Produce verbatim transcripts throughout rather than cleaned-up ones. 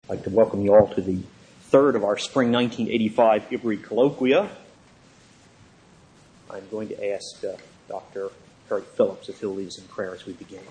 I'd like to welcome you all to the third of our spring nineteen eighty-five I B R I colloquia. I'm going to ask uh, Doctor Perry Phillips if he'll lead us in prayer as we begin.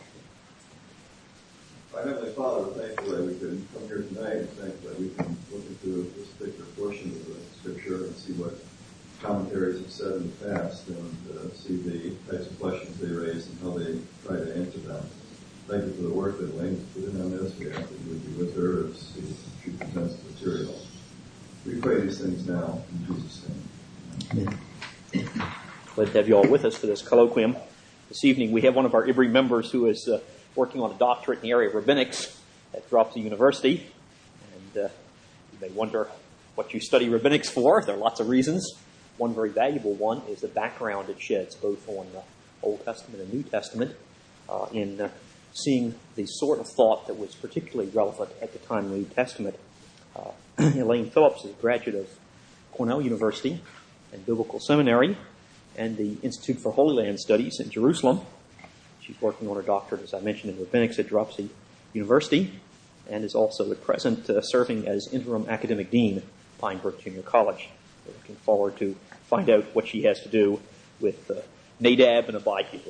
Our Heavenly Father, we're thankful that we can come here tonight and thankful that we can look into this particular portion of the Scripture and see what commentaries have said in the past and uh, see the types of questions they raise and how they try to answer them. Thank you for the work that Elaine has put in on this. We ask that you would be with her as she presents the material. We pray these things now in Jesus' name. Amen. Glad to have you all with us for this colloquium. This evening we have one of our I B R I members who is uh, working on a doctorate in the area of rabbinics at Dropsy University. And uh, you may wonder what you study rabbinics for. There are lots of reasons. One very valuable one is the background it sheds both on the Old Testament and New Testament uh, in uh, seeing the sort of thought that was particularly relevant at the time of the New Testament. Uh, Elaine Phillips is a graduate of Cornell University and Biblical Seminary and the Institute for Holy Land Studies in Jerusalem. She's working on her doctorate, as I mentioned, in rabbinics at Dropsy University and is also at present uh, serving as interim academic dean at Pine Brook Junior College. We're looking forward to find out what she has to do with uh, Nadab and Abihu.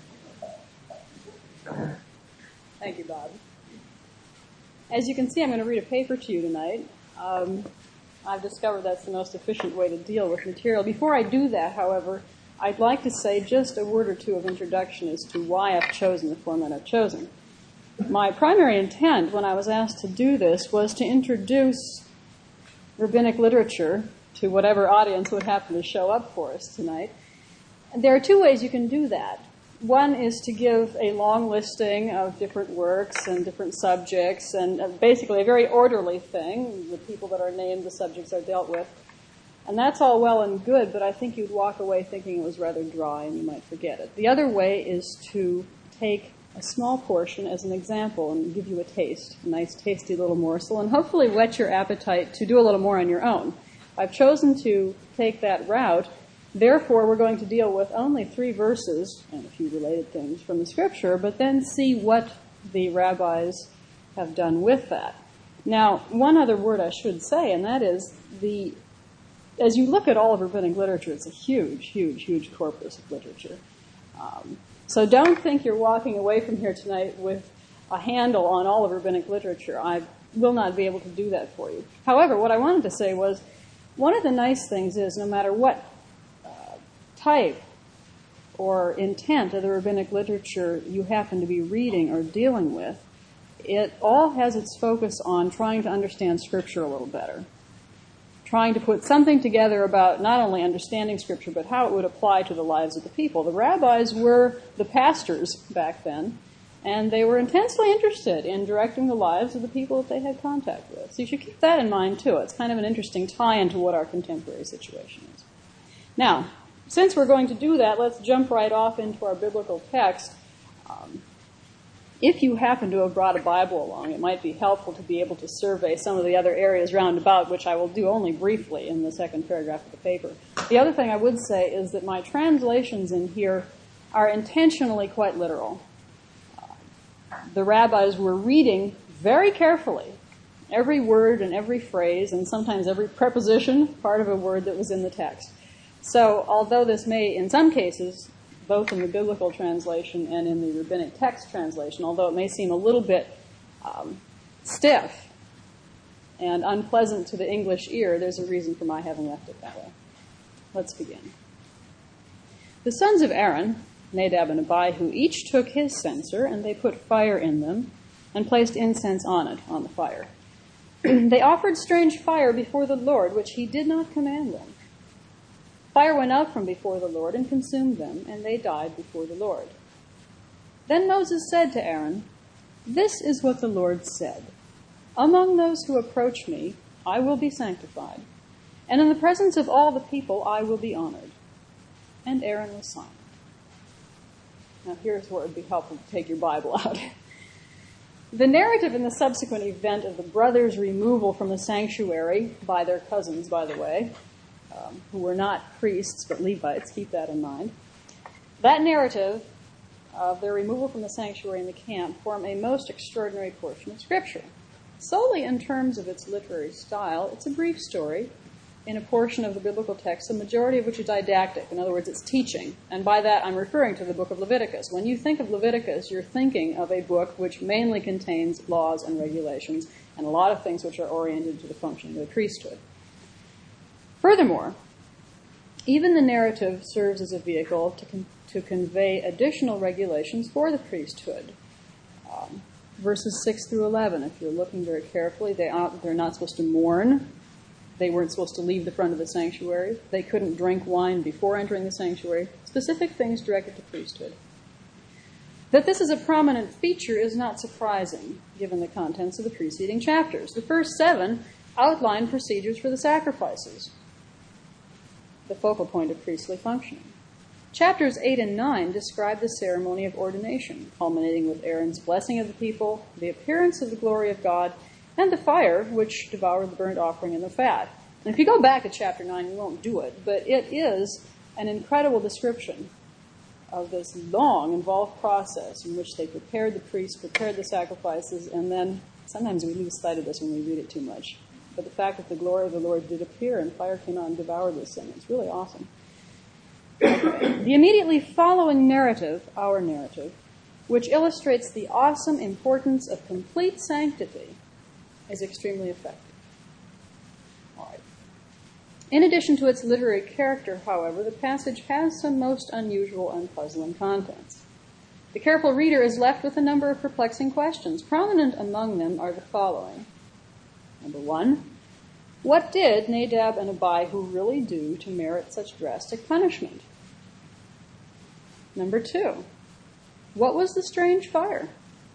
Thank you, Bob. As you can see, I'm going to read a paper to you tonight. Um, I've discovered that's the most efficient way to deal with material. Before I do that, however, I'd like to say just a word or two of introduction as to why I've chosen the format I've chosen. My primary intent when I was asked to do this was to introduce rabbinic literature to whatever audience would happen to show up for us tonight. And there are two ways you can do that. One is to give a long listing of different works and different subjects, and basically a very orderly thing. The people that are named, the subjects are dealt with. And that's all well and good, but I think you'd walk away thinking it was rather dry and you might forget it. The other way is to take a small portion as an example and give you a taste, a nice tasty little morsel, and hopefully whet your appetite to do a little more on your own. I've chosen to take that route. Therefore, we're going to deal with only three verses and a few related things from the Scripture, but then see what the rabbis have done with that. Now, one other word I should say, and that is the as you look at all of rabbinic literature, it's a huge, huge, huge corpus of literature. Um, so don't think you're walking away from here tonight with a handle on all of rabbinic literature. I will not be able to do that for you. However, what I wanted to say was one of the nice things is no matter what uh, type or intent of the rabbinic literature you happen to be reading or dealing with, it all has its focus on trying to understand Scripture a little better. Trying to put something together about not only understanding Scripture, but how it would apply to the lives of the people. The rabbis were the pastors back then, and they were intensely interested in directing the lives of the people that they had contact with. So you should keep that in mind, too. It's kind of an interesting tie into what our contemporary situation is. Now, since we're going to do that, let's jump right off into our biblical text. Um, If you happen to have brought a Bible along, it might be helpful to be able to survey some of the other areas round about, which I will do only briefly in the second paragraph of the paper. The other thing I would say is that my translations in here are intentionally quite literal. Uh, the rabbis were reading very carefully every word and every phrase, and sometimes every preposition, part of a word that was in the text. So although this may, in some cases, both in the biblical translation and in the rabbinic text translation, although it may seem a little bit um, stiff and unpleasant to the English ear, there's a reason for my having left it that way. Let's begin. The sons of Aaron, Nadab and Abihu, each took his censer, and they put fire in them and placed incense on it, on the fire. They offered strange fire before the Lord, which he did not command them. Fire went out from before the Lord and consumed them, and they died before the Lord. Then Moses said to Aaron, "This is what the Lord said. Among those who approach me, I will be sanctified, and in the presence of all the people, I will be honored." And Aaron was silent. Now here's where it would be helpful to take your Bible out. The narrative in the subsequent event of the brothers' removal from the sanctuary by their cousins, by the way, Um, who were not priests but Levites, keep that in mind. That narrative of their removal from the sanctuary and the camp form a most extraordinary portion of Scripture. Solely in terms of its literary style, it's a brief story in a portion of the biblical text, the majority of which is didactic. In other words, it's teaching. And by that, I'm referring to the book of Leviticus. When you think of Leviticus, you're thinking of a book which mainly contains laws and regulations and a lot of things which are oriented to the function of the priesthood. Furthermore, even the narrative serves as a vehicle to, con- to convey additional regulations for the priesthood. Um, verses six through eleven, if you're looking very carefully, they are, they're not supposed to mourn. They weren't supposed to leave the front of the sanctuary. They couldn't drink wine before entering the sanctuary. Specific things directed to priesthood. That this is a prominent feature is not surprising, given the contents of the preceding chapters. The first seven outline procedures for the sacrifices, the focal point of priestly functioning. Chapters eight and nine describe the ceremony of ordination, culminating with Aaron's blessing of the people, the appearance of the glory of God, and the fire which devoured the burnt offering and the fat. And if you go back to chapter nine, we won't do it, but it is an incredible description of this long, involved process in which they prepared the priests, prepared the sacrifices, and then sometimes we lose sight of this when we read it too much. But the fact that the glory of the Lord did appear and fire came out and devoured this thing, it's really awesome. The immediately following narrative, our narrative, which illustrates the awesome importance of complete sanctity, is extremely effective. All right. In addition to its literary character, however, the passage has some most unusual and puzzling contents. The careful reader is left with a number of perplexing questions. Prominent among them are the following. Number one, what did Nadab and Abihu really do to merit such drastic punishment? Number two, what was the strange fire?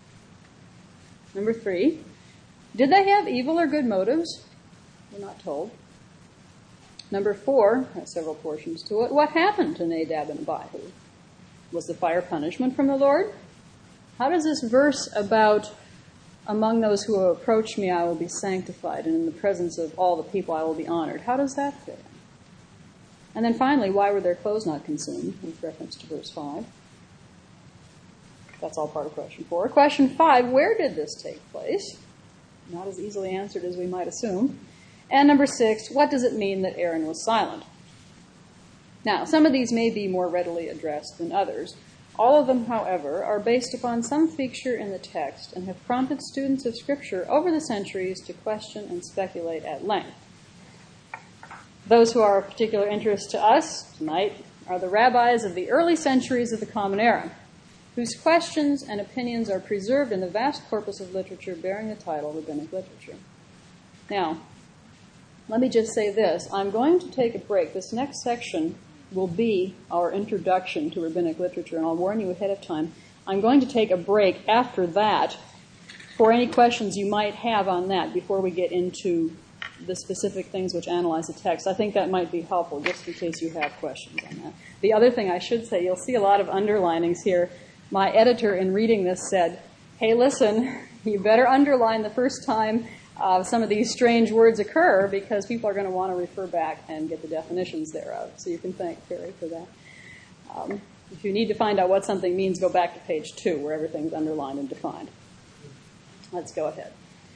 Number three, did they have evil or good motives? We're not told. Number four, has several portions to it. What happened to Nadab and Abihu? Was the fire punishment from the Lord? How does this verse about among those who approach me I will be sanctified, and in the presence of all the people I will be honored, how does that fit in? And then finally, why were their clothes not consumed, with reference to verse five? That's all part of question four. Question five, where did this take place? Not as easily answered as we might assume. And number six, what does it mean that Aaron was silent? Now, some of these may be more readily addressed than others. All of them, however, are based upon some feature in the text and have prompted students of Scripture over the centuries to question and speculate at length. Those who are of particular interest to us tonight are the rabbis of the early centuries of the Common Era, whose questions and opinions are preserved in the vast corpus of literature bearing the title Rabbinic Literature. Now, let me just say this. I'm going to take a break. This next section will be our introduction to Rabbinic Literature, and I'll warn you ahead of time. I'm going to take a break after that for any questions you might have on that before we get into the specific things which analyze the text. I think that might be helpful, just in case you have questions on that. The other thing I should say, you'll see a lot of underlinings here. My editor, in reading this, said, hey, listen, you better underline the first time uh, some of these strange words occur, because people are going to want to refer back and get the definitions thereof. So you can thank Terry for that. Um, if you need to find out what something means, go back to page two, where everything's underlined and defined. Let's go ahead.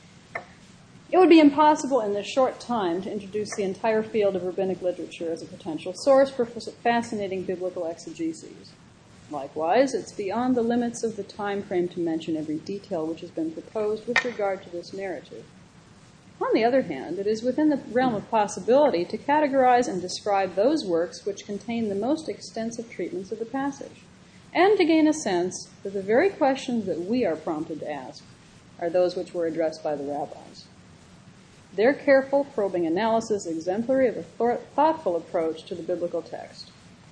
It would be impossible in this short time to introduce the entire field of rabbinic literature as a potential source for fascinating biblical exegeses. Likewise, it's beyond the limits of the time frame to mention every detail which has been proposed with regard to this narrative. On the other hand, it is within the realm of possibility to categorize and describe those works which contain the most extensive treatments of the passage, and to gain a sense that the very questions that we are prompted to ask are those which were addressed by the rabbis. Their careful, probing analysis exemplary of a thoughtful approach to the biblical text.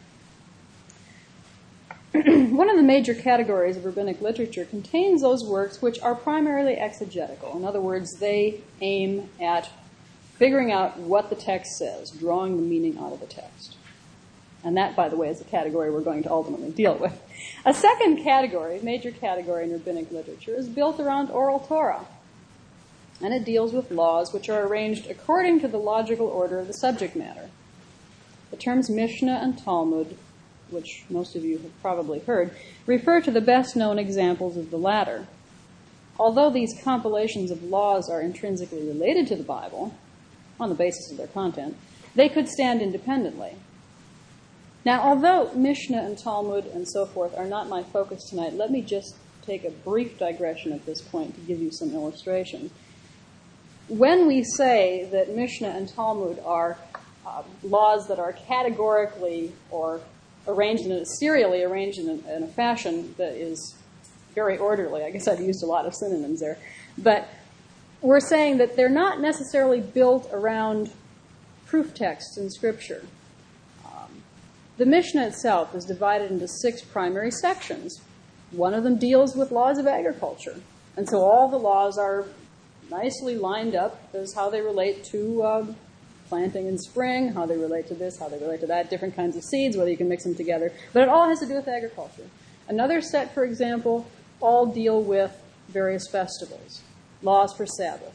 One of the major categories of rabbinic literature contains those works which are primarily exegetical. In other words, they aim at figuring out what the text says, drawing the meaning out of the text. And that, by the way, is a category we're going to ultimately deal with. A second category, major category in rabbinic literature, is built around oral Torah. And it deals with laws which are arranged according to the logical order of the subject matter. The terms Mishnah and Talmud, which most of you have probably heard, refer to the best-known examples of the latter. although these compilations of laws are intrinsically related to the Bible, on the basis of their content, they could stand independently. Now, although Mishnah and Talmud and so forth are not my focus tonight, let me just take a brief digression at this point to give you some illustrations. When we say that Mishnah and Talmud are uh, laws that are categorically or arranged in a, serially arranged in a, in a fashion that is very orderly, I guess I've used a lot of synonyms there, but we're saying that they're not necessarily built around proof texts in Scripture. Um, the Mishnah itself is divided into six primary sections. One of them deals with laws of agriculture, and so all the laws are nicely lined up as how they relate to uh, planting in spring, how they relate to this, how they relate to that, different kinds of seeds, whether you can mix them together. But it all has to do with agriculture. Another set, for example, all deal with various festivals, laws for Sabbath,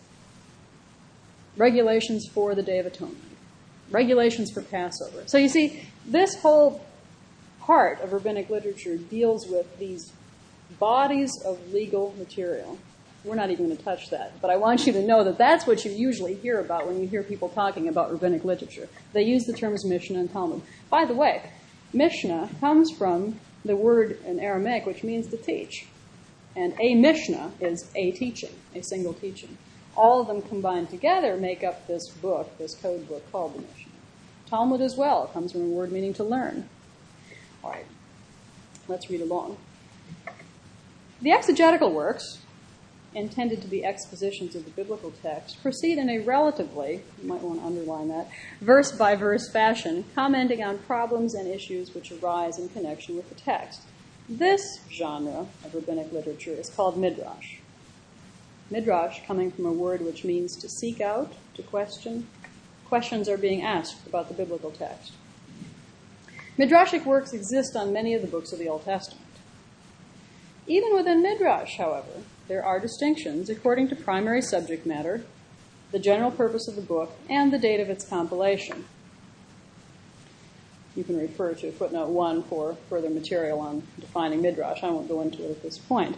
regulations for the Day of Atonement, regulations for Passover. So you see, this whole part of rabbinic literature deals with these bodies of legal material. We're not even going to touch that, but I want you to know that that's what you usually hear about when you hear people talking about rabbinic literature. They use the terms Mishnah and Talmud. By the way, Mishnah comes from the word in Aramaic which means to teach. And a Mishnah is a teaching, a single teaching. All of them combined together make up this book, this code book called the Mishnah. Talmud as well comes from a word meaning to learn. All right, let's read along. The exegetical works, intended to be expositions of the biblical text, proceed in a relatively, you might want to underline that, verse-by-verse fashion, commenting on problems and issues which arise in connection with the text. This genre of rabbinic literature is called midrash. Midrash coming from a word which means to seek out, to question. Questions are being asked about the biblical text. Midrashic works exist on many of the books of the Old Testament. Even within midrash, however, there are distinctions according to primary subject matter, the general purpose of the book, and the date of its compilation. You can refer to footnote one for further material on defining midrash. I won't go into it at this point.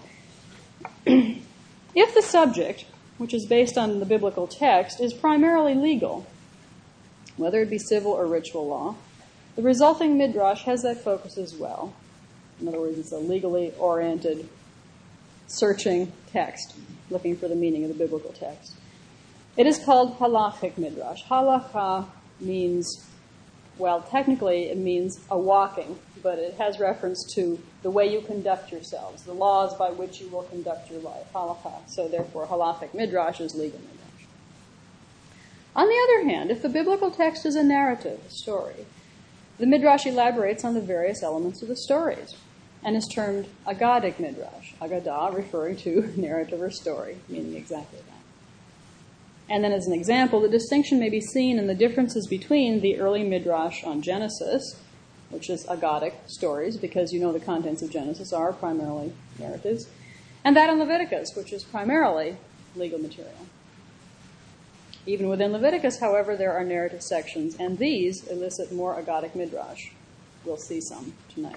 If the subject, which is based on the biblical text, is primarily legal, whether it be civil or ritual law, the resulting midrash has that focus as well. In other words, it's a legally oriented, searching text, looking for the meaning of the biblical text. It is called halachic midrash. Halakha means, well, technically it means a walking, but it has reference to the way you conduct yourselves, the laws by which you will conduct your life, halakha. So therefore, halachic midrash is legal midrash. On the other hand, if the biblical text is a narrative, a story, the midrash elaborates on the various elements of the stories and is termed agadic midrash, agadah referring to narrative or story, meaning exactly that. And then as an example, the distinction may be seen in the differences between the early midrash on Genesis, which is agadic stories, because you know the contents of Genesis are primarily narratives, and that in Leviticus, which is primarily legal material. Even within Leviticus, however, there are narrative sections, and these elicit more agadic midrash. We'll see some tonight.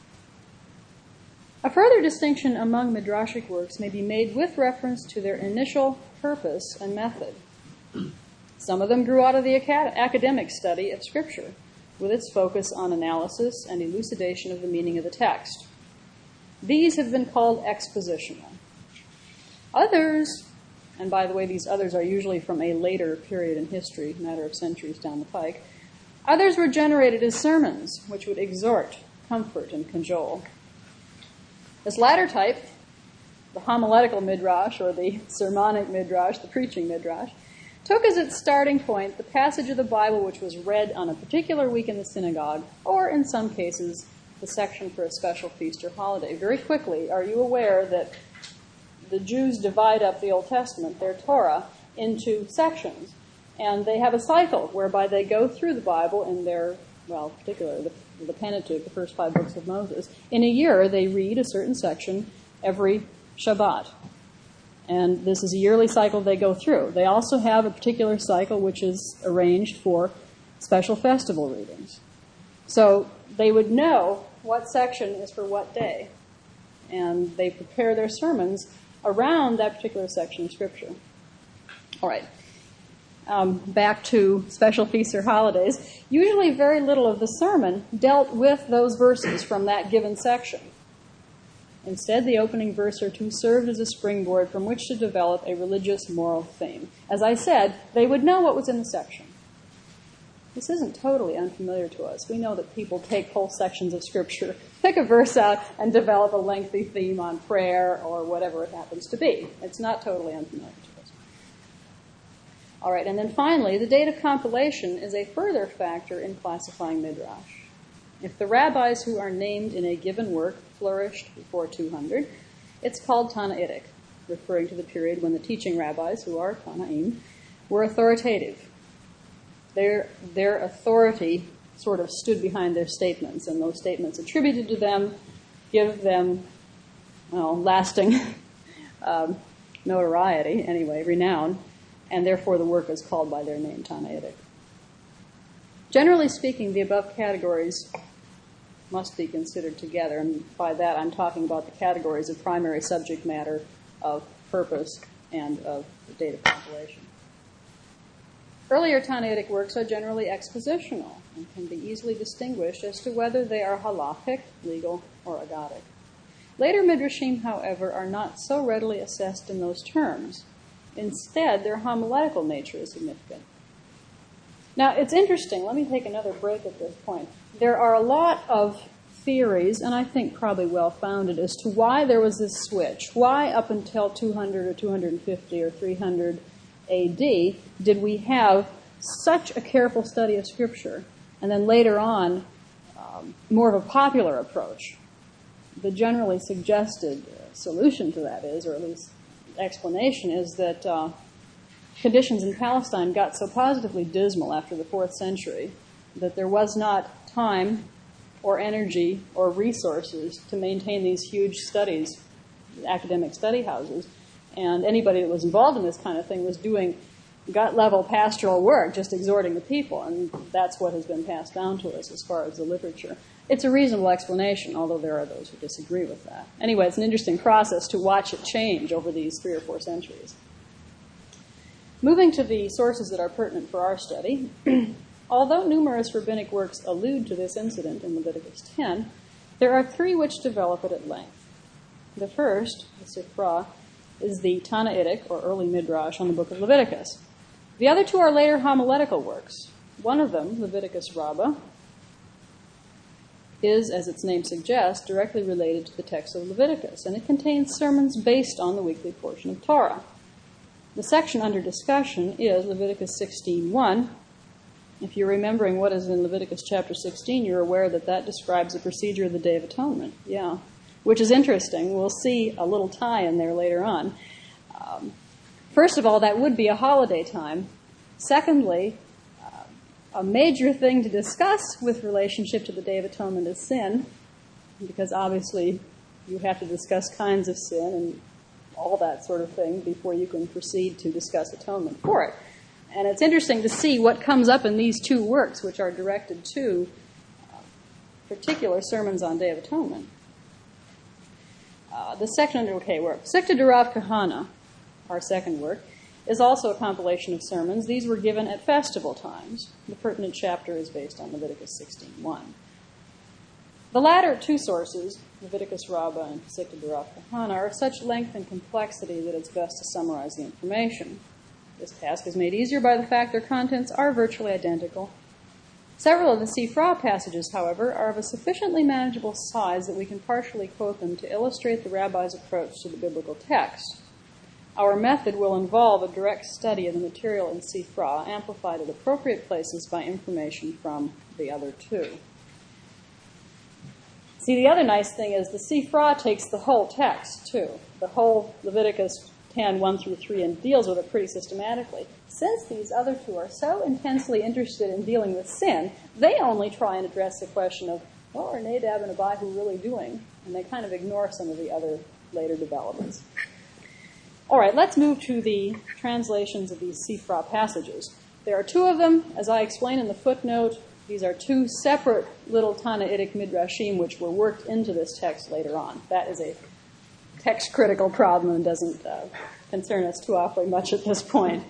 A further distinction among midrashic works may be made with reference to their initial purpose and method. Some of them grew out of the acad- academic study of Scripture, with its focus on analysis and elucidation of the meaning of the text. These have been called expositional. Others, and by the way, these others are usually from a later period in history, a matter of centuries down the pike, others were generated as sermons, which would exhort, comfort, and cajole. This latter type, the homiletical midrash, or the sermonic midrash, the preaching midrash, took as its starting point the passage of the Bible which was read on a particular week in the synagogue, or in some cases, the section for a special feast or holiday. Very quickly, are you aware that the Jews divide up the Old Testament, their Torah, into sections? And they have a cycle whereby they go through the Bible in their, well, particularly the the Pentateuch, the first five books of Moses. In a year, they read a certain section every Shabbat. And this is a yearly cycle they go through. They also have a particular cycle which is arranged for special festival readings. So they would know what section is for what day. And they prepare their sermons around that particular section of Scripture. All right. Um, back to special feasts or holidays. Usually very little of the sermon dealt with those verses from that given section. Instead, the opening verse or two served as a springboard from which to develop a religious moral theme. As I said, they would know what was in the section. This isn't totally unfamiliar to us. We know that people take whole sections of Scripture, pick a verse out, and develop a lengthy theme on prayer or whatever it happens to be. It's not totally unfamiliar to us. All right, and then finally, the date of compilation is a further factor in classifying Midrash. If the rabbis who are named in a given work flourished before two hundred, it's called Tannaitic, referring to the period when the teaching rabbis, who are Tannaim, were authoritative. Their, their authority sort of stood behind their statements, and those statements attributed to them give them, well, lasting um, notoriety, anyway, renown, and therefore the work is called by their name, Tannaitic. Generally speaking, the above categories must be considered together, and by that I'm talking about the categories of primary subject matter, of purpose, and of the date of compilation. Earlier Tannaitic works are generally expositional and can be easily distinguished as to whether they are halakhic, legal, or agadic. Later Midrashim, however, are not so readily assessed in those terms. Instead, their homiletical nature is significant. Now, it's interesting. Let me take another break at this point. There are a lot of theories, and I think probably well-founded, as to why there was this switch. Why up until two hundred or two hundred fifty or three hundred A D did we have such a careful study of Scripture, and then later on um, more of a popular approach? The generally suggested uh, solution to that is, or at least explanation, is that uh, conditions in Palestine got so positively dismal after the fourth century that there was not time or energy or resources to maintain these huge studies, academic study houses. And anybody that was involved in this kind of thing was doing gut-level pastoral work, just exhorting the people. And that's what has been passed down to us as far as the literature. It's a reasonable explanation, although there are those who disagree with that. Anyway, it's an interesting process to watch it change over these three or four centuries. Moving to the sources that are pertinent for our study, although numerous rabbinic works allude to this incident in Leviticus ten, there are three which develop it at length. The first, the Sifra, is the Tannaitic, or early Midrash, on the book of Leviticus. The other two are later homiletical works. One of them, Leviticus Rabbah, is, as its name suggests, directly related to the text of Leviticus, and it contains sermons based on the weekly portion of Torah. The section under discussion is Leviticus sixteen one. If you're remembering what is in Leviticus chapter sixteen, you're aware that that describes the procedure of the Day of Atonement. Yeah, which is interesting. We'll see a little tie in there later on. Um, first of all, that would be a holiday time. Secondly, uh, a major thing to discuss with relationship to the Day of Atonement is sin, because obviously you have to discuss kinds of sin and all that sort of thing before you can proceed to discuss atonement for it. And it's interesting to see what comes up in these two works, which are directed to uh, particular sermons on Day of Atonement. Uh, the section under, okay, work. Sikta Derav Kahana, our second work, is also a compilation of sermons. These were given at festival times. The pertinent chapter is based on Leviticus sixteen one. The latter two sources, Leviticus Rabbah and Sikta Derav Kahana, are of such length and complexity that it's best to summarize the information. This task is made easier by the fact their contents are virtually identical. Several of the Sifra passages, however, are of a sufficiently manageable size that we can partially quote them to illustrate the rabbi's approach to the biblical text. Our method will involve a direct study of the material in Sifra, amplified at appropriate places by information from the other two. See, the other nice thing is the Sifra takes the whole text, too, the whole Leviticus ten, one through three, and deals with it pretty systematically. Since these other two are so intensely interested in dealing with sin, they only try and address the question of, what are Nadab and Abihu really doing? And they kind of ignore some of the other later developments. All right, let's move to the translations of these Sifra passages. There are two of them, as I explained in the footnote. These are two separate little Tannaitic midrashim which were worked into this text later on. That is a text-critical problem and doesn't uh, concern us too awfully much at this point.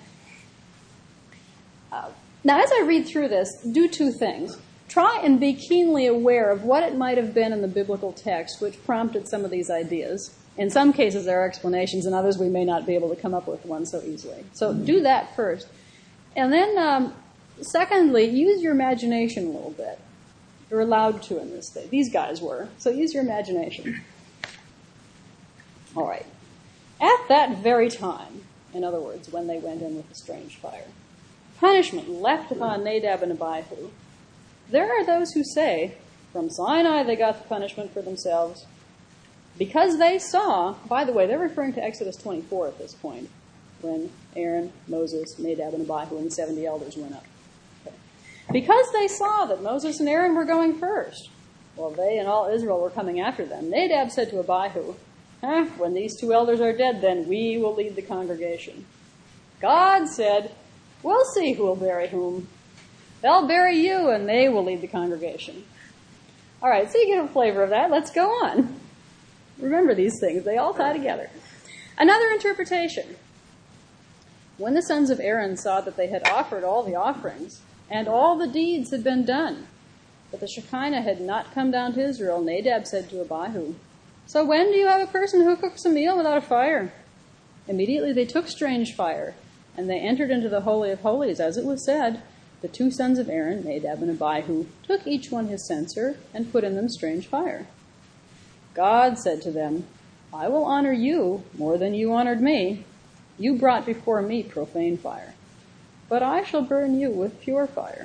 Uh, now, as I read through this, do two things. Try and be keenly aware of what it might have been in the biblical text which prompted some of these ideas. In some cases, there are explanations. In others, we may not be able to come up with one so easily. So do that first. And then, um, secondly, use your imagination a little bit. You're allowed to in this day. These guys were. So use your imagination. All right. At that very time, in other words, when they went in with the strange fire, punishment leapt upon Nadab and Abihu. There are those who say, from Sinai they got the punishment for themselves, because they saw, by the way, they're referring to Exodus twenty-four at this point, when Aaron, Moses, Nadab, and Abihu, and the seventy elders went up. Okay. Because they saw that Moses and Aaron were going first, while they and all Israel were coming after them, Nadab said to Abihu, eh, when these two elders are dead, then we will lead the congregation. God said, we'll see who will bury whom. They'll bury you, and they will lead the congregation. All right, so you get a flavor of that. Let's go on. Remember these things. They all tie together. Another interpretation. When the sons of Aaron saw that they had offered all the offerings, and all the deeds had been done, but the Shekinah had not come down to Israel, Nadab said to Abihu, so when do you have a person who cooks a meal without a fire? Immediately they took strange fire, and they entered into the Holy of Holies, as it was said. The two sons of Aaron, Nadab and Abihu, took each one his censer and put in them strange fire. God said to them, I will honor you more than you honored me. You brought before me profane fire, but I shall burn you with pure fire.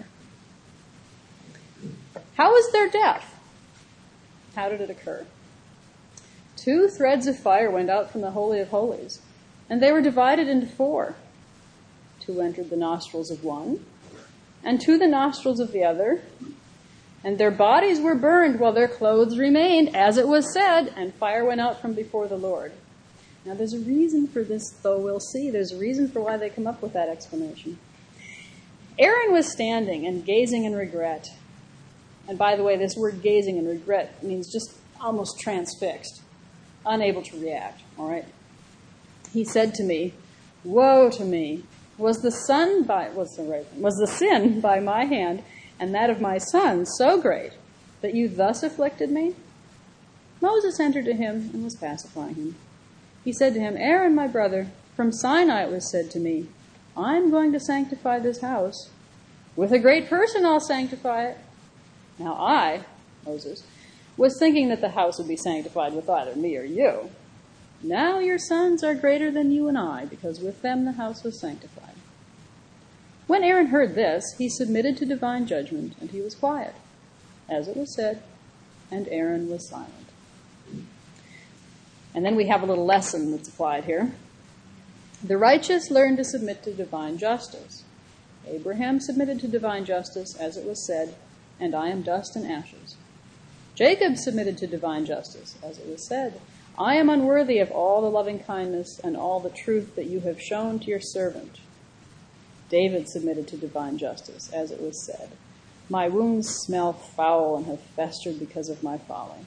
How was their death? How did it occur? Two threads of fire went out from the Holy of Holies, and they were divided into four. Two entered the nostrils of one, and to the nostrils of the other, and their bodies were burned while their clothes remained, as it was said, and fire went out from before the Lord. Now there's a reason for this, though we'll see. There's a reason for why they come up with that explanation. Aaron was standing and gazing in regret. And by the way, this word gazing in regret means just almost transfixed, unable to react, all right? He said to me, woe to me! Was the son by was the right, was the sin by my hand and that of my sons so great that you thus afflicted me? Moses entered to him and was pacifying him. He said to him, Aaron, my brother, from Sinai it was said to me, I'm going to sanctify this house. With a great person I'll sanctify it. Now I, Moses, was thinking that the house would be sanctified with either me or you. Now your sons are greater than you and I, because with them the house was sanctified. When Aaron heard this, he submitted to divine judgment, and he was quiet, as it was said, and Aaron was silent. And then we have a little lesson that's applied here. The righteous learn to submit to divine justice. Abraham submitted to divine justice, as it was said, and I am dust and ashes. Jacob submitted to divine justice, as it was said, I am unworthy of all the loving kindness and all the truth that you have shown to your servant. David submitted to divine justice, as it was said, my wounds smell foul and have festered because of my folly.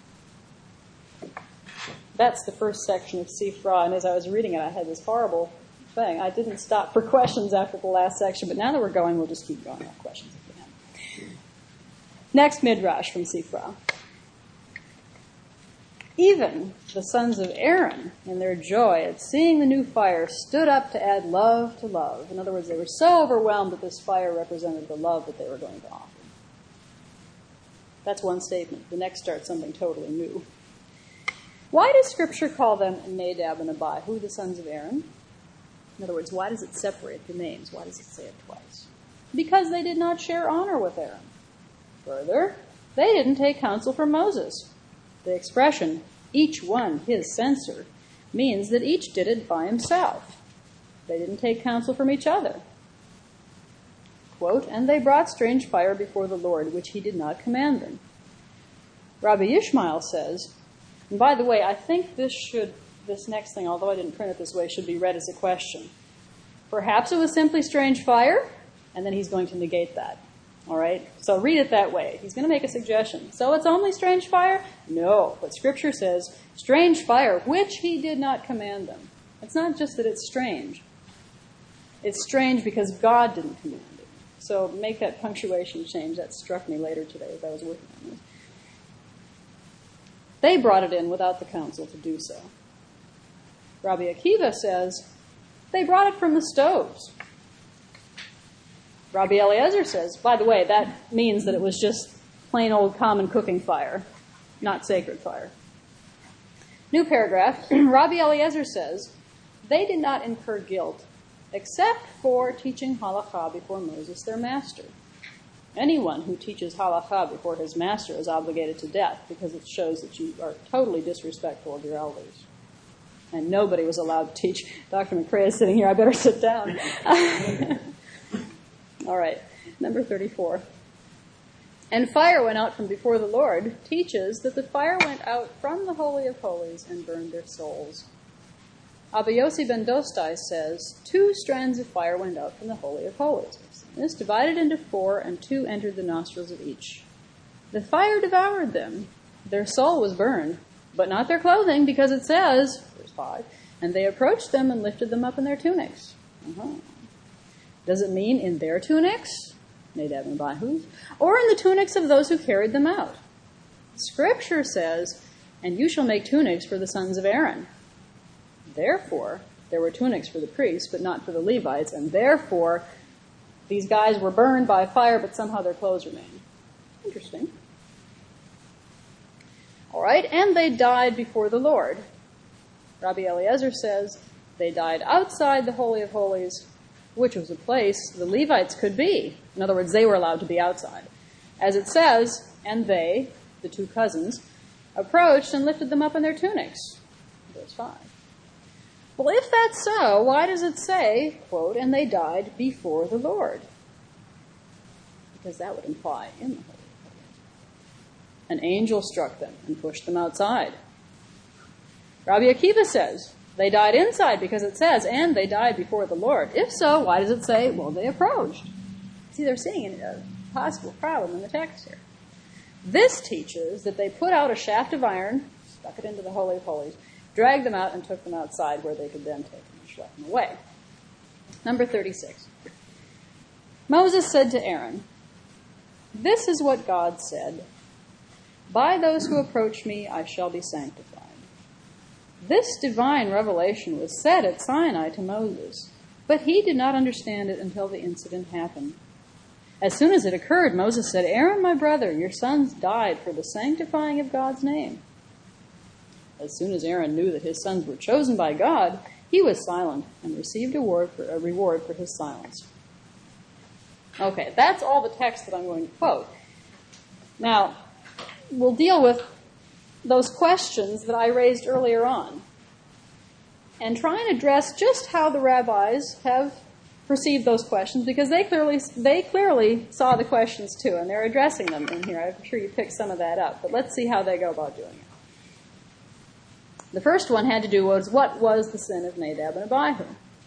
That's the first section of Sifra, and as I was reading it, I had this horrible thing. I didn't stop for questions after the last section, but now that we're going, we'll just keep going on questions if we can. Next midrash from Sifra. Even the sons of Aaron, in their joy at seeing the new fire, stood up to add love to love. In other words, they were so overwhelmed that this fire represented the love that they were going to offer. That's one statement. The next starts something totally new. Why does Scripture call them Nadab and Abihu, the sons of Aaron? In other words, why does it separate the names? Why does it say it twice? Because they did not share honor with Aaron. Further, they didn't take counsel from Moses. The expression, each one his censer, means that each did it by himself. They didn't take counsel from each other. Quote, and they brought strange fire before the Lord, which he did not command them. Rabbi Ishmael says, and by the way, I think this should, this next thing, although I didn't print it this way, should be read as a question. Perhaps it was simply strange fire, and then he's going to negate that. All right? So read it that way. He's going to make a suggestion. So it's only strange fire? No. But Scripture says, strange fire, which he did not command them. It's not just that it's strange. It's strange because God didn't command it. So make that punctuation change. That struck me later today as I was working on this. They brought it in without the council to do so. Rabbi Akiva says, they brought it from the stoves. Rabbi Eliezer says, by the way, that means that it was just plain old common cooking fire, not sacred fire. New paragraph. Rabbi Eliezer says, they did not incur guilt except for teaching halakha before Moses, their master. Anyone who teaches halakha before his master is obligated to death because it shows that you are totally disrespectful of your elders. And nobody was allowed to teach. Doctor McCrae is sitting here. I better sit down. All right, number thirty-four. And fire went out from before the Lord teaches that the fire went out from the Holy of Holies and burned their souls. Abba Yossi ben Dostai says, two strands of fire went out from the Holy of Holies. This divided into four, and two entered the nostrils of each. The fire devoured them. Their soul was burned, but not their clothing, because it says, verse five, and they approached them and lifted them up in their tunics. Uh-huh. Does it mean in their tunics, Nadab and Abihu's, or in the tunics of those who carried them out? Scripture says, and you shall make tunics for the sons of Aaron. Therefore, there were tunics for the priests, but not for the Levites, and therefore, these guys were burned by fire, but somehow their clothes remained. Interesting. All right, and they died before the Lord. Rabbi Eliezer says they died outside the Holy of Holies, which was a place the Levites could be. In other words, they were allowed to be outside. As it says, and they, the two cousins, approached and lifted them up in their tunics. Verse five. Well, if that's so, why does it say, quote, and they died before the Lord? Because that would imply in the Holy of Holies. An angel struck them and pushed them outside. Rabbi Akiva says, they died inside because it says, and they died before the Lord. If so, why does it say, well, they approached? See, they're seeing a possible problem in the text here. This teaches that they put out a shaft of iron, stuck it into the Holy of Holies, dragged them out and took them outside where they could then take them and schlep them away. Number thirty-six. Moses said to Aaron, this is what God said, by those who approach me I shall be sanctified. This divine revelation was said at Sinai to Moses, but he did not understand it until the incident happened. As soon as it occurred, Moses said, Aaron, my brother, your sons died for the sanctifying of God's name. As soon as Aaron knew that his sons were chosen by God, he was silent and received a reward for, a reward for his silence. Okay, that's all the text that I'm going to quote. Now, we'll deal with those questions that I raised earlier on and try and address just how the rabbis have perceived those questions, because they clearly they clearly saw the questions too, and they're addressing them in here. I'm sure you picked some of that up, but let's see how they go about doing it. The first one had to do with what was the sin of Nadab and Abihu.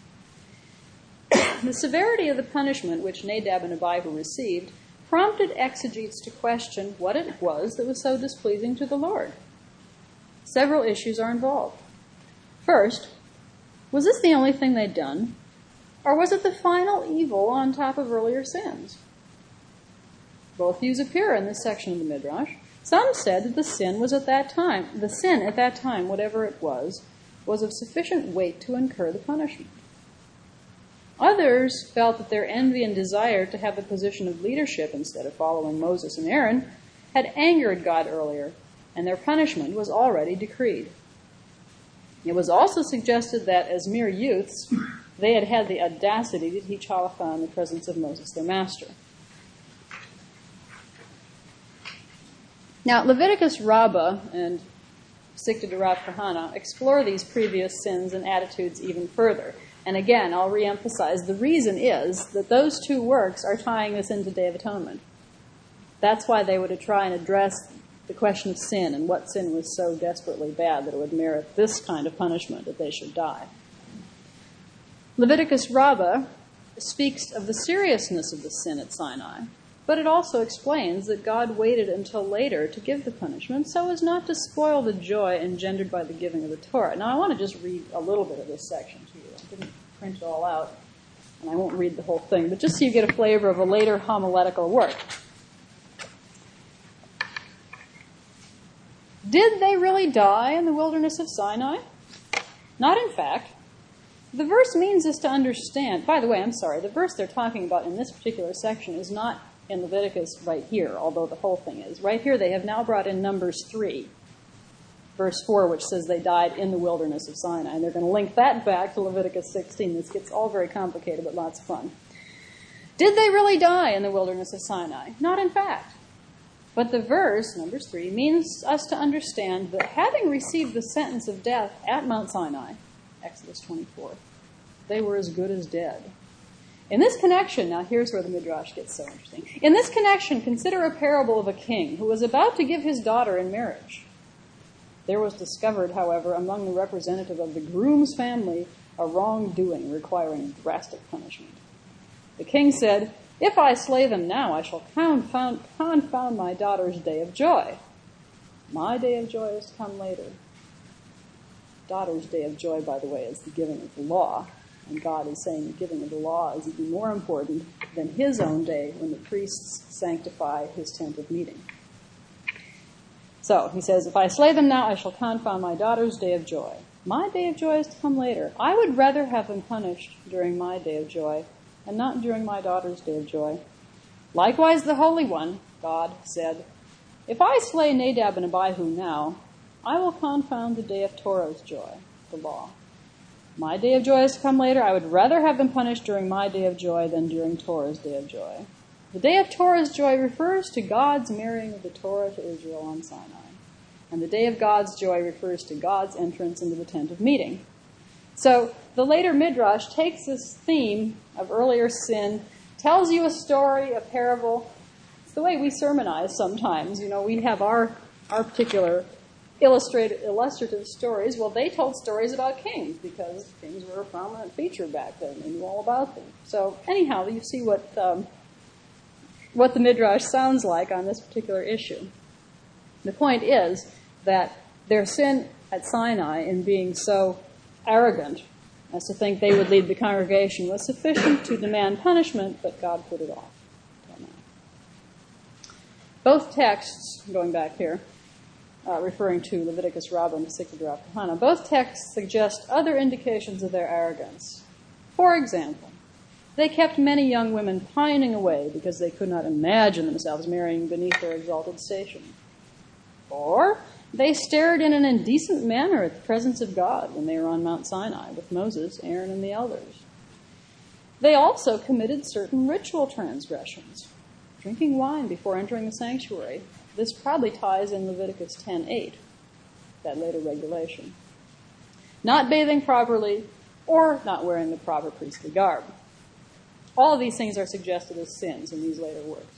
The severity of the punishment which Nadab and Abihu received prompted exegetes to question what it was that was so displeasing to the Lord. Several issues are involved. First, was this the only thing they'd done, or was it the final evil on top of earlier sins? Both views appear in this section of the Midrash. Some said that the sin was at that time, the sin at that time, whatever it was, was of sufficient weight to incur the punishment. Others felt that their envy and desire to have the position of leadership instead of following Moses and Aaron had angered God earlier, and their punishment was already decreed. It was also suggested that as mere youths, they had had the audacity to teach halakha in the presence of Moses, their master. Now, Leviticus Rabbah and Sikta de Rav Kahana explore these previous sins and attitudes even further. And again, I'll reemphasize, the reason is that those two works are tying this into Day of Atonement. That's why they would try and address the question of sin and what sin was so desperately bad that it would merit this kind of punishment, that they should die. Leviticus Rabbah speaks of the seriousness of the sin at Sinai But it also explains that God waited until later to give the punishment so as not to spoil the joy engendered by the giving of the Torah. Now, I want to just read a little bit of this section to you. I didn't print it all out, and I won't read the whole thing, but just so you get a flavor of a later homiletical work. Did they really die in the wilderness of Sinai? Not in fact. The verse means us to understand. By the way, I'm sorry, the verse they're talking about in this particular section is not in Leviticus right here, although the whole thing is. Right here they have now brought in Numbers three, verse four, which says they died in the wilderness of Sinai. And they're going to link that back to Leviticus sixteen. This gets all very complicated, but lots of fun. Did they really die in the wilderness of Sinai? Not in fact. But the verse, Numbers three, means us to understand that having received the sentence of death at Mount Sinai, Exodus twenty-four, they were as good as dead. In this connection, now here's where the Midrash gets so interesting. In this connection, consider a parable of a king who was about to give his daughter in marriage. There was discovered, however, among the representative of the groom's family, a wrongdoing requiring drastic punishment. The king said, "If I slay them now, I shall confound, confound my daughter's day of joy. My day of joy is to come later." Daughter's day of joy, by the way, is the giving of the law. And God is saying the giving of the law is even more important than his own day when the priests sanctify his tent of meeting. So he says, "If I slay them now, I shall confound my daughter's day of joy. My day of joy is to come later. I would rather have them punished during my day of joy and not during my daughter's day of joy." Likewise, the Holy One, God, said, "If I slay Nadab and Abihu now, I will confound the day of Torah's joy, the law. My day of joy is to come later. I would rather have them punished during my day of joy than during Torah's day of joy." The day of Torah's joy refers to God's marrying of the Torah to Israel on Sinai. And the day of God's joy refers to God's entrance into the tent of meeting. So the later Midrash takes this theme of earlier sin, tells you a story, a parable. It's the way we sermonize sometimes. You know, we have our, our particular illustrated, illustrative stories. Well, they told stories about kings because kings were a prominent feature back then. They knew all about them. So anyhow, you see what um, what the Midrash sounds like on this particular issue. The point is that their sin at Sinai in being so arrogant as to think they would lead the congregation was sufficient to demand punishment, but God put it off. Both texts, going back here, uh, referring to Leviticus Rabbah and Sikha Kahana, both texts suggest other indications of their arrogance. For example, they kept many young women pining away because they could not imagine themselves marrying beneath their exalted station. Or they stared in an indecent manner at the presence of God when they were on Mount Sinai with Moses, Aaron, and the elders. They also committed certain ritual transgressions, drinking wine before entering the sanctuary. This probably ties in Leviticus ten eight, that later regulation. Not bathing properly, or not wearing the proper priestly garb. All of these things are suggested as sins in these later works.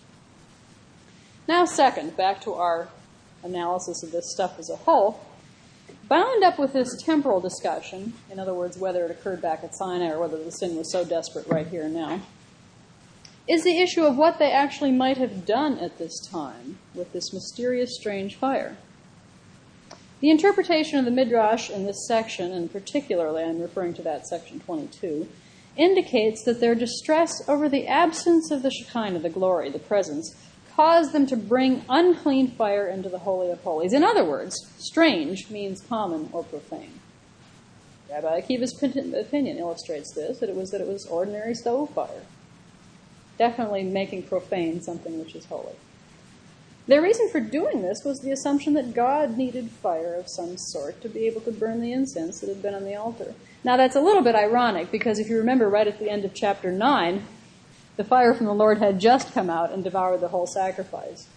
Now, second, back to our analysis of this stuff as a whole, bound up with this temporal discussion, in other words, whether it occurred back at Sinai or whether the sin was so desperate right here and now, is the issue of what they actually might have done at this time with this mysterious, strange fire. The interpretation of the Midrash in this section, and particularly I'm referring to that section twenty-two, indicates that their distress over the absence of the Shekinah, the glory, the presence, caused them to bring unclean fire into the Holy of Holies. In other words, strange means common or profane. Rabbi Akiva's opinion illustrates this, that it was that it was ordinary stove fire. Definitely making profane something which is holy. Their reason for doing this was the assumption that God needed fire of some sort to be able to burn the incense that had been on the altar. Now that's a little bit ironic, because if you remember right at the end of chapter nine, the fire from the Lord had just come out and devoured the whole sacrifice.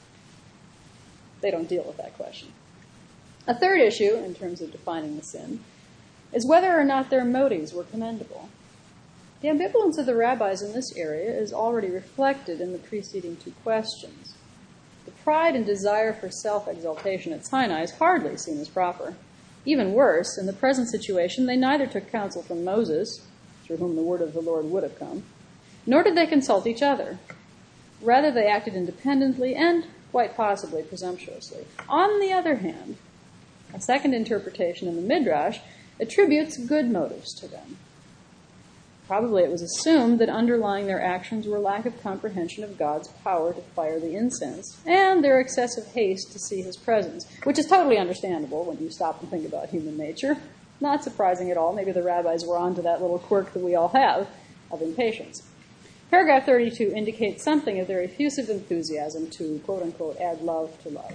They don't deal with that question. A third issue, in terms of defining the sin, is whether or not their motives were commendable. The ambivalence of the rabbis in this area is already reflected in the preceding two questions. The pride and desire for self-exaltation at Sinai is hardly seen as proper. Even worse, in the present situation, they neither took counsel from Moses, through whom the word of the Lord would have come, nor did they consult each other. Rather, they acted independently and, quite possibly, presumptuously. On the other hand, a second interpretation in the Midrash attributes good motives to them. Probably it was assumed that underlying their actions were lack of comprehension of God's power to fire the incense and their excessive haste to see his presence, which is totally understandable when you stop and think about human nature. Not surprising at all. Maybe the rabbis were onto that little quirk that we all have of impatience. Paragraph thirty-two indicates something of their effusive enthusiasm to, quote-unquote, add love to love.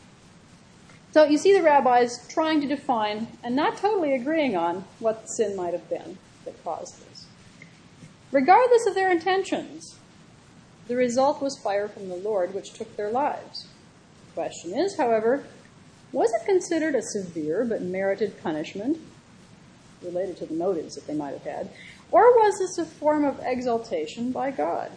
So you see the rabbis trying to define and not totally agreeing on what the sin might have been that caused this. Regardless of their intentions, the result was fire from the Lord, which took their lives. The question is, however, was it considered a severe but merited punishment, related to the motives that they might have had, or was this a form of exaltation by God?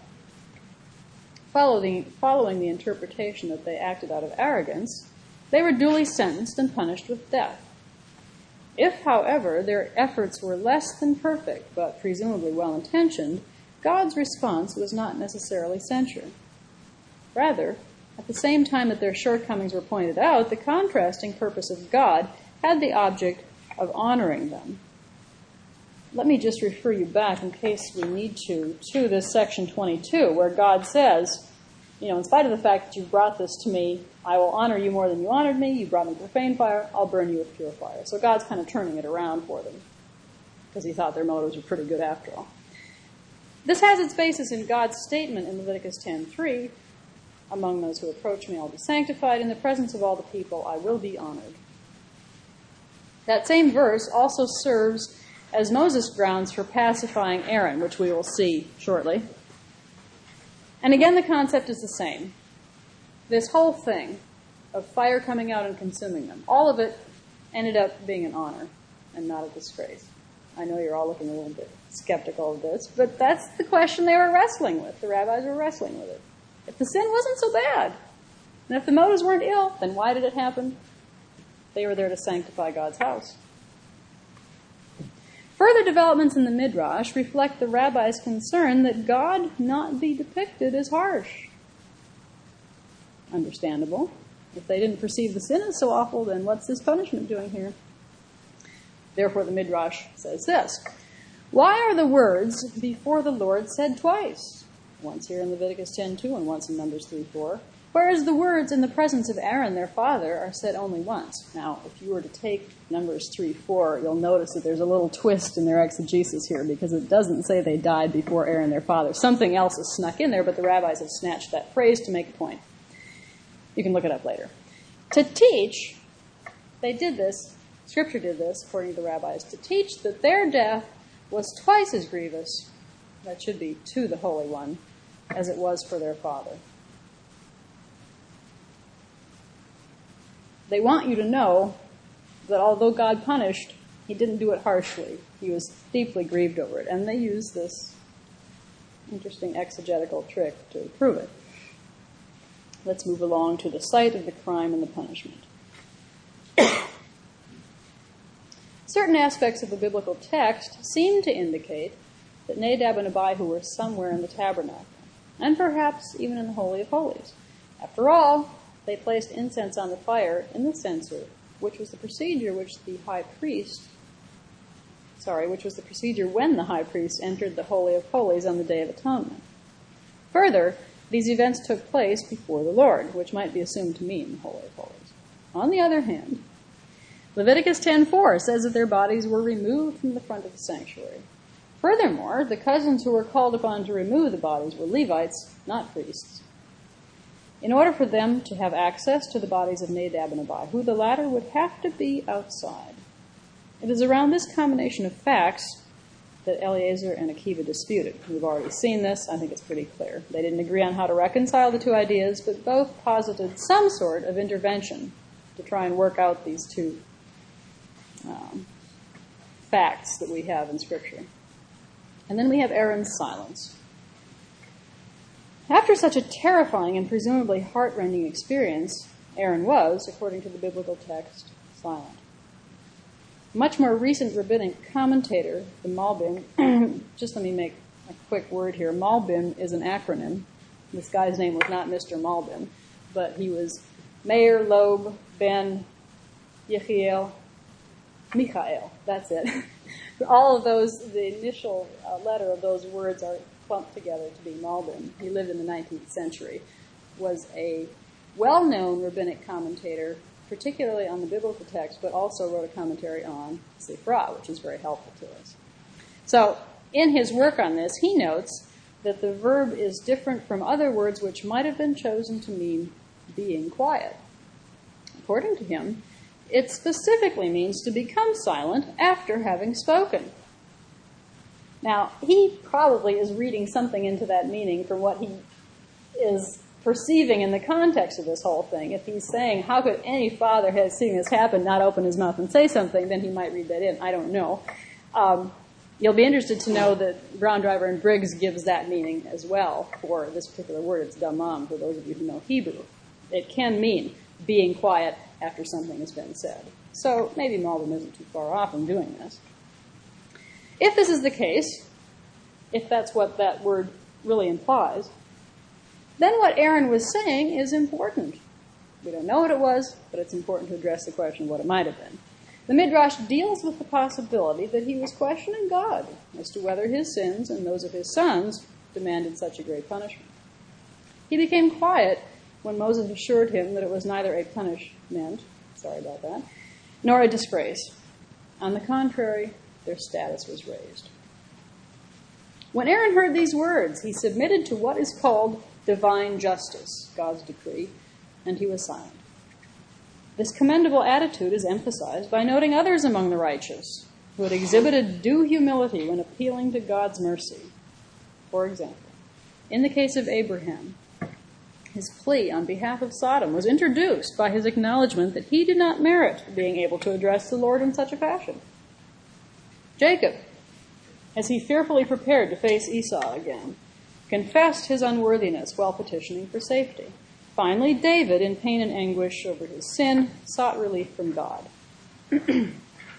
Following, following the interpretation that they acted out of arrogance, they were duly sentenced and punished with death. If, however, their efforts were less than perfect, but presumably well-intentioned, God's response was not necessarily censure. Rather, at the same time that their shortcomings were pointed out, the contrasting purpose of God had the object of honoring them. Let me just refer you back, in case we need to, to this section twenty-two, where God says, you know, in spite of the fact that you brought this to me, I will honor you more than you honored me. You brought me profane fire. I'll burn you with pure fire. So God's kind of turning it around for them because he thought their motives were pretty good after all. This has its basis in God's statement in Leviticus ten three, among those who approach me, I'll be sanctified. In the presence of all the people, I will be honored. That same verse also serves as Moses' grounds for pacifying Aaron, which we will see shortly. And again, the concept is the same. This whole thing of fire coming out and consuming them, all of it ended up being an honor and not a disgrace. I know you're all looking a little bit skeptical of this, but that's the question they were wrestling with. The rabbis were wrestling with it. If the sin wasn't so bad, and if the motives weren't ill, then why did it happen? They were there to sanctify God's house. Further developments in the Midrash reflect the rabbis' concern that God not be depicted as harsh. Understandable. If they didn't perceive the sin as so awful, then what's this punishment doing here? Therefore, the Midrash says this: why are the words before the Lord said twice? Once here in Leviticus ten two and once in Numbers three four. Whereas the words in the presence of Aaron, their father, are said only once. Now, if you were to take Numbers three four, you'll notice that there's a little twist in their exegesis here, because it doesn't say they died before Aaron, their father. Something else is snuck in there, but the rabbis have snatched that phrase to make a point. You can look it up later. To teach, they did this, Scripture did this, according to the rabbis, to teach that their death was twice as grievous, that should be to the Holy One, as it was for their father. They want you to know that although God punished, he didn't do it harshly. He was deeply grieved over it. And they use this interesting exegetical trick to prove it. Let's move along to the site of the crime and the punishment. Certain aspects of the biblical text seem to indicate that Nadab and Abihu were somewhere in the tabernacle, and perhaps even in the Holy of Holies. After all, they placed incense on the fire in the censer, which was the procedure which the high priest, sorry, which was the procedure when the high priest entered the Holy of Holies on the Day of Atonement. Further, these events took place before the Lord, which might be assumed to mean the Holy of Holies. On the other hand, Leviticus ten four says that their bodies were removed from the front of the sanctuary. Furthermore, the cousins who were called upon to remove the bodies were Levites, not priests. In order for them to have access to the bodies of Nadab and Abihu, the latter would have to be outside. It is around this combination of facts that Eliezer and Akiva disputed. We've already seen this. I think it's pretty clear. They didn't agree on how to reconcile the two ideas, but both posited some sort of intervention to try and work out these two um, facts that we have in Scripture. And then we have Aaron's silence. After such a terrifying and presumably heart-rending experience, Aaron was, according to the biblical text, silent. A much more recent rabbinic commentator, the Malbim, just let me make a quick word here. Malbim is an acronym. This guy's name was not Mister Malbim, but he was Meir Loeb ben Yechiel Michael. That's it. All of those, the initial uh, letter of those words are clumped together to be Malbim. He lived in the nineteenth century, was a well-known rabbinic commentator, particularly on the biblical text, but also wrote a commentary on Sifra, which is very helpful to us. So, in his work on this, he notes that the verb is different from other words which might have been chosen to mean being quiet. According to him, it specifically means to become silent after having spoken. Now, he probably is reading something into that meaning from what he is perceiving in the context of this whole thing. If he's saying, how could any father has seen this happen not open his mouth and say something, then he might read that in. I don't know. Um, you'll be interested to know that Brown, Driver, and Briggs gives that meaning as well for this particular word. It's damam, for those of you who know Hebrew. It can mean being quiet after something has been said. So maybe Malbim isn't too far off from doing this. If this is the case, if that's what that word really implies, then what Aaron was saying is important. We don't know what it was, but it's important to address the question of what it might have been. The Midrash deals with the possibility that he was questioning God as to whether his sins and those of his sons demanded such a great punishment. He became quiet when Moses assured him that it was neither a punishment, sorry about that, nor a disgrace. On the contrary, their status was raised. When Aaron heard these words, he submitted to what is called divine justice, God's decree, and he was silent. This commendable attitude is emphasized by noting others among the righteous who had exhibited due humility when appealing to God's mercy. For example, in the case of Abraham, his plea on behalf of Sodom was introduced by his acknowledgement that he did not merit being able to address the Lord in such a fashion. Jacob, as he fearfully prepared to face Esau again, confessed his unworthiness while petitioning for safety. Finally, David, in pain and anguish over his sin, sought relief from God. In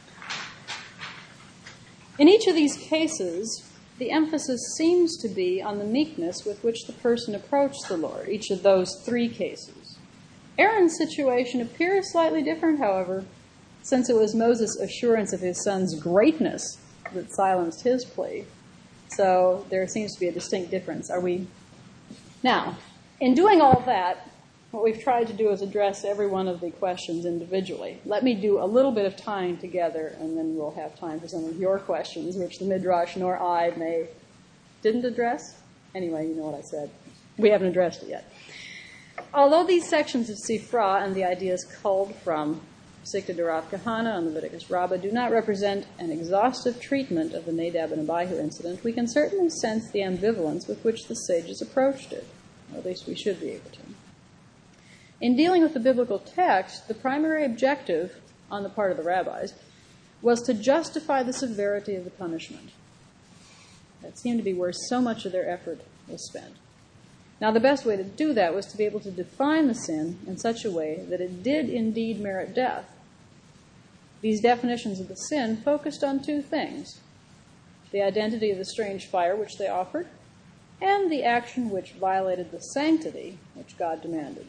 each of these cases, the emphasis seems to be on the meekness with which the person approached the Lord, each of those three cases. Aaron's situation appears slightly different, however, since it was Moses' assurance of his son's greatness that silenced his plea. So there seems to be a distinct difference. Are we? Now, in doing all that, what we've tried to do is address every one of the questions individually. Let me do a little bit of tying together, and then we'll have time for some of your questions, which the Midrash nor I may didn't address. Anyway, you know what I said. We haven't addressed it yet. Although these sections of Sifra and the ideas culled from Sikta Darav Kahana and Leviticus Rabbah do not represent an exhaustive treatment of the Nadab and Abihu incident, we can certainly sense the ambivalence with which the sages approached it. Or at least we should be able to. In dealing with the biblical text, the primary objective on the part of the rabbis was to justify the severity of the punishment. That seemed to be where so much of their effort was spent. Now, the best way to do that was to be able to define the sin in such a way that it did indeed merit death. These definitions of the sin focused on two things: the identity of the strange fire which they offered, and the action which violated the sanctity which God demanded.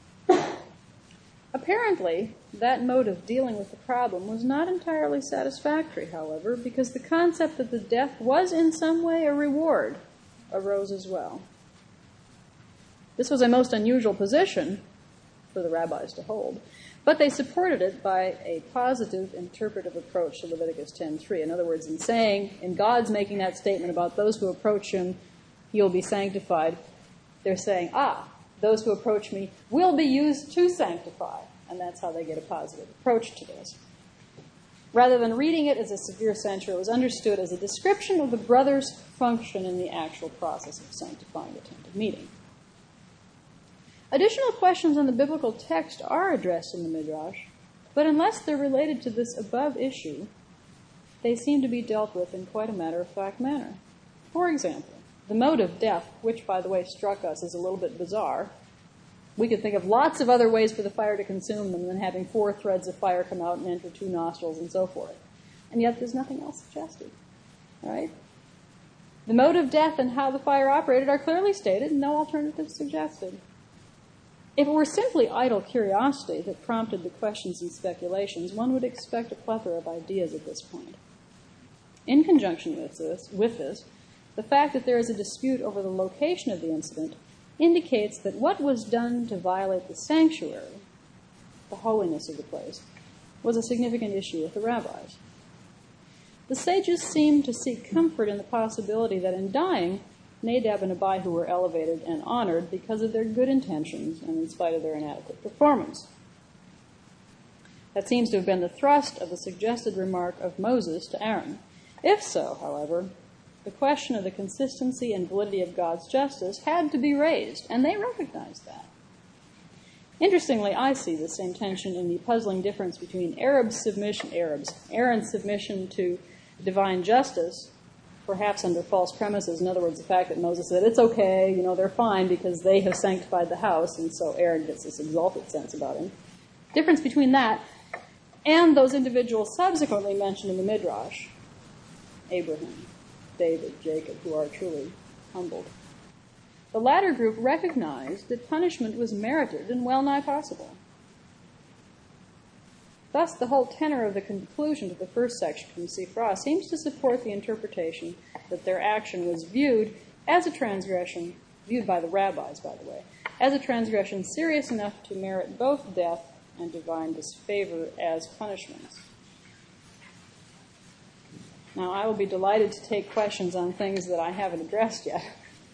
Apparently, that mode of dealing with the problem was not entirely satisfactory, however, because the concept that the death was in some way a reward arose as well. This was a most unusual position for the rabbis to hold, but they supported it by a positive interpretive approach to Leviticus ten three. In other words, in saying, in God's making that statement about those who approach him, you'll be sanctified, they're saying, ah, those who approach me will be used to sanctify. And that's how they get a positive approach to this. Rather than reading it as a severe censure, it was understood as a description of the brother's function in the actual process of sanctifying the tent of meeting. Additional questions on the biblical text are addressed in the Midrash, but unless they're related to this above issue, they seem to be dealt with in quite a matter-of-fact manner. For example, the mode of death, which, by the way, struck us as a little bit bizarre. We could think of lots of other ways for the fire to consume them than having four threads of fire come out and enter two nostrils and so forth. And yet there's nothing else suggested. All right? The mode of death and how the fire operated are clearly stated, and no alternatives suggested. If it were simply idle curiosity that prompted the questions and speculations, one would expect a plethora of ideas at this point. In conjunction with this, with this, the fact that there is a dispute over the location of the incident indicates that what was done to violate the sanctuary, the holiness of the place, was a significant issue with the rabbis. The sages seemed to seek comfort in the possibility that in dying, Nadab and Abihu were elevated and honored because of their good intentions and in spite of their inadequate performance. That seems to have been the thrust of the suggested remark of Moses to Aaron. If so, however, the question of the consistency and validity of God's justice had to be raised, and they recognized that. Interestingly, I see the same tension in the puzzling difference between Arabs' submission, Arabs, Aaron's submission to divine justice, perhaps under false premises. In other words, the fact that Moses said, it's okay, you know, they're fine because they have sanctified the house, and so Aaron gets this exalted sense about him. Difference between that and those individuals subsequently mentioned in the Midrash, Abraham, David, Jacob, who are truly humbled. The latter group recognized that punishment was merited and well nigh possible. Thus, the whole tenor of the conclusion to the first section from Sifra seems to support the interpretation that their action was viewed as a transgression, viewed by the rabbis, by the way, as a transgression serious enough to merit both death and divine disfavor as punishments. Now, I will be delighted to take questions on things that I haven't addressed yet.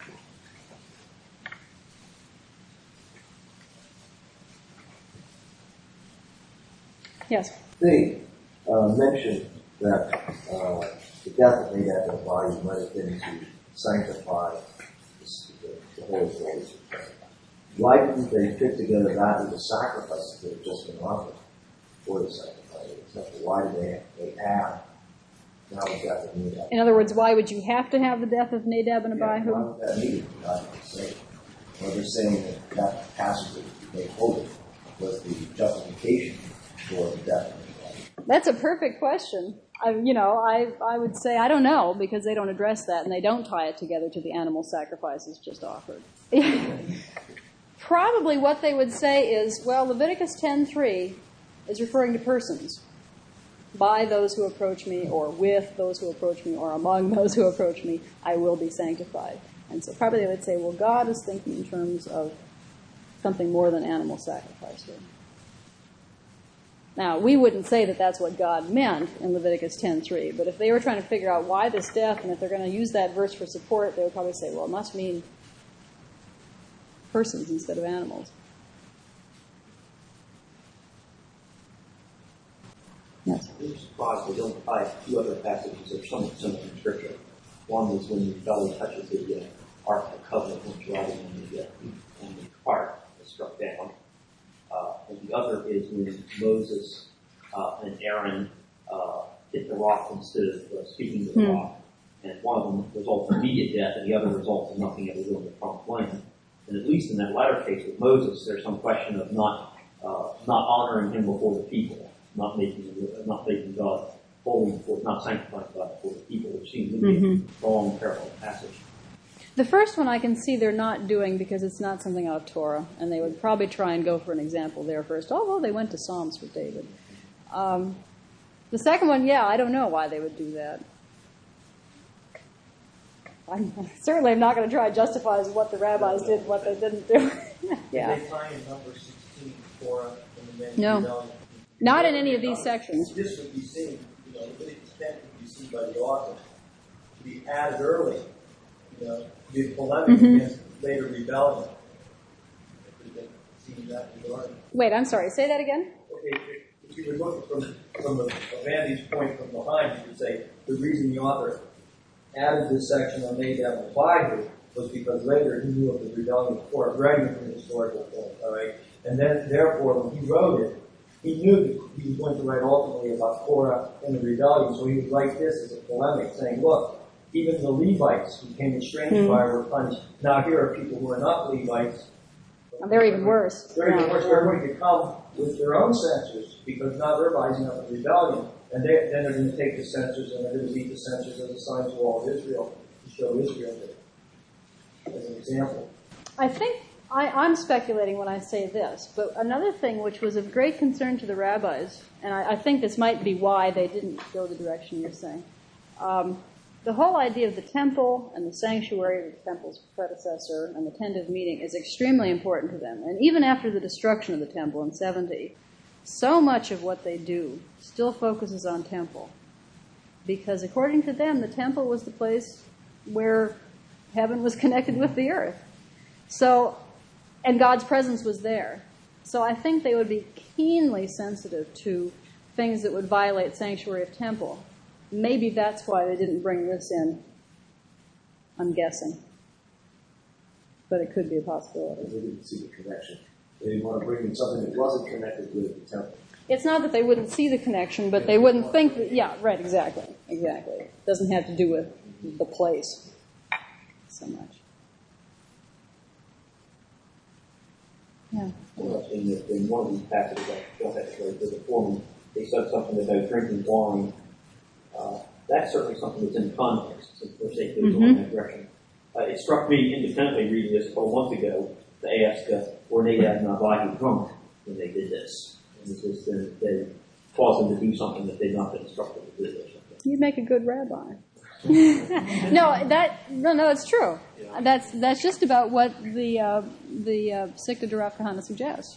Yes? They uh, mentioned that uh, the death of Nadab and Abihu might have been to sanctify the, the Holy Place. Why didn't they fit together that with the sacrifices that had just been offered for the sacrifice? Why did they, they add now the death of Nadab? In other words, why would you have to have the death of Nadab and Abihu? Yeah, why would that need it? God would say. Well, they're saying that that passage that they quoted was the justification for the death of Nadab. That's a perfect question. I, you know, I, I would say I don't know because they don't address that and they don't tie it together to the animal sacrifices just offered. Probably what they would say is, well, Leviticus ten three is referring to persons. By those who approach me, or with those who approach me, or among those who approach me, I will be sanctified. And so probably they would say, well, God is thinking in terms of something more than animal sacrifice here. Now, we wouldn't say that that's what God meant in Leviticus ten three, but if they were trying to figure out why this death, and if they're going to use that verse for support, they would probably say, well, it must mean persons instead of animals. Yes. I'm surprised they don't apply two other passages of somewhat similar in Scripture. One was when the belly touches the uh, Ark of the Covenant, which riding on the, uh, on the cart was struck down. Uh, and the other is when Moses uh, and Aaron uh, hit the rock instead of uh, speaking to the hmm. rock. And one of them results in immediate death, and the other results in nothing ever doing the promised land. And at least in that latter case with Moses, there's some question of not uh, not honoring him before the people, not making not making God holy before, not sanctifying God before the people, which seems to be mm-hmm. a strong parallel passage. The first one I can see they're not doing because it's not something out of Torah, and they would probably try and go for an example there first, although they went to Psalms with David. Um, the second one, yeah, I don't know why they would do that. I'm, certainly I'm not going to try to justify what the rabbis did and what they didn't do. Yeah. Did they find in number sixteen, Torah, in the No. rebellion? Not in any of these sections. This would be seen, you know, Leviticus ten would be seen by the author to be added early, you know, to be polemic mm-hmm. against later rebellion. Seen that in the argument. Wait, I'm sorry. Say that again? Okay, if you were looking from, from a, a vantage point from behind, you could say the reason the author added this section on Nadab and Abihu was because later he knew of the rebellion of Korah, writing from a historical point, all right? And then, therefore, when he wrote it, he knew that he was going to write ultimately about Korah and the rebellion, so he would write this as a polemic, saying, look, even the Levites who came estranged mm-hmm. by were punished. Now here are people who are not Levites. Oh, they're even worse. They're even worse. They're going to come with their own censors because now they're rising up in rebellion. And they, then they're going to take the censors and they're going to lead the censors as a sign to all of Israel to show Israel as an example. I think I, I'm speculating when I say this, but another thing which was of great concern to the rabbis, and I, I think this might be why they didn't go the direction you're saying, um, the whole idea of the temple and the sanctuary, the temple's predecessor, and the tent of meeting is extremely important to them. And even after the destruction of the temple in seventy, so much of what they do still focuses on temple. Because according to them, the temple was the place where heaven was connected with the earth. So, and God's presence was there. So I think they would be keenly sensitive to things that would violate sanctuary of temple. Maybe that's why they didn't bring this in, I'm guessing. But it could be a possibility. They didn't see the connection. They didn't want to bring in something that wasn't connected with the temple. It's not that they wouldn't see the connection, but they wouldn't think that, yeah, right, exactly, exactly. It doesn't have to do with the place so much. Yeah. Well, in, the, in one of these passages, I don't have to go to the form, they said something about drinking wine. Uh, that's certainly something that's in context, so for sake of going in that direction. Uh, it struck me independently reading this a couple months ago to ask, uh, were Nadab and Abihu drunk when they did this? And it was that they caused them to do something that they'd not been instructed to do or something. You'd make a good rabbi. no, that no, no, it's true. Yeah. That's that's just about what the uh, the uh, Sikta Darav Kahana suggests.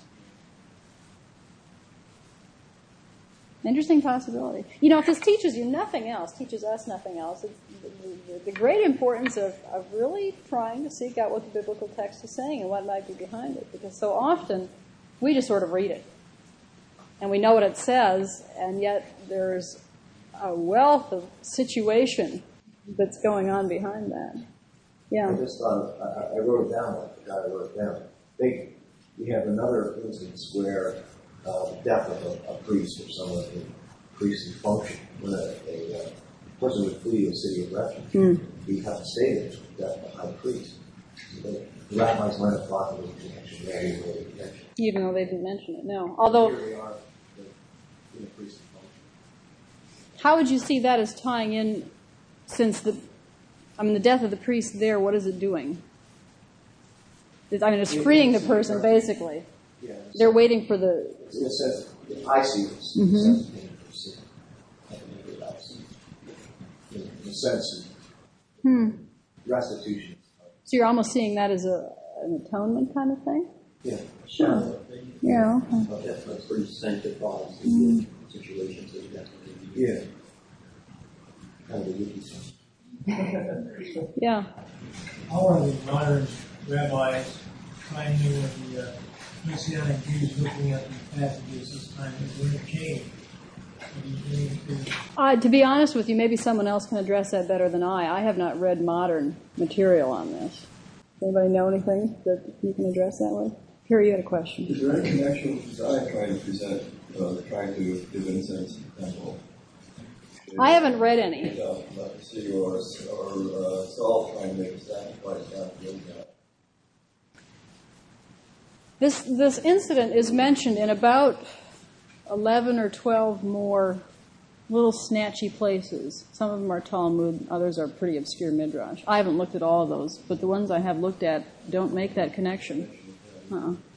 Interesting possibility. You know, if this teaches you nothing else, teaches us nothing else, it's the, the, the great importance of, of really trying to seek out what the biblical text is saying and what might be behind it. Because so often we just sort of read it. And we know what it says, and yet there's a wealth of situation that's going on behind that. Yeah. I just thought, I, I wrote it down, I forgot I wrote it down. They, we have another instance where uh, the death of a, a priest or someone in priestly function, when a, a, a person would flee a city of refuge, mm. he had to stay there to the death of the high priest. So the rabbis might have thought there was a connection there, even though they didn't mention it. Even though they didn't mention it, no. Although, here we are in a priestly function. How would you see that as tying in, since the, I mean, the death of the priest there, what is it doing? I mean, it's freeing the person, basically. Yeah, they're waiting for the... In a sense, if I see this, mm-hmm. in a sense of being pursued, I can make it out. In a sense of hmm. restitution. So you're almost seeing that as a, an atonement kind of thing? Yeah. Sure. Yeah, okay. Okay, that's pretty sanctifies the mm. situations that you have to do. Yeah. Kind of a wiki song. Yeah. How are the modern rabbis finding with the uh, Messianic Jews looking at the passages this time? Is there a change? Uh, to be honest with you, maybe someone else can address that better than I. I have not read modern material on this. Does anybody know anything that you can address that with? Here, you had a question. Is there any connection with Isaiah trying to present, uh, trying to give incense to the temple? I haven't read any. You know, leprosy or, or uh, Saul trying to make a sacrifice down to God. This this incident is mentioned in about eleven or twelve more little snatchy places. Some of them are Talmud, others are pretty obscure midrash. I haven't looked at all of those, but the ones I have looked at don't make that connection. Uh-uh.